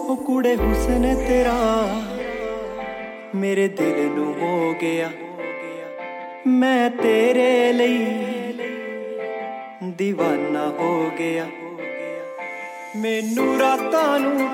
ਉਹ ਕੁੜੇ ਹੁਸਨ ਤੇਰਾ ਮੇਰੇ ਦਿਲ ਨੂੰ ਹੋ ਗਿਆ। ਮੈਂ ਤੇਰੇ ਲਈ दीवाना हो गया। मैनू रातां नू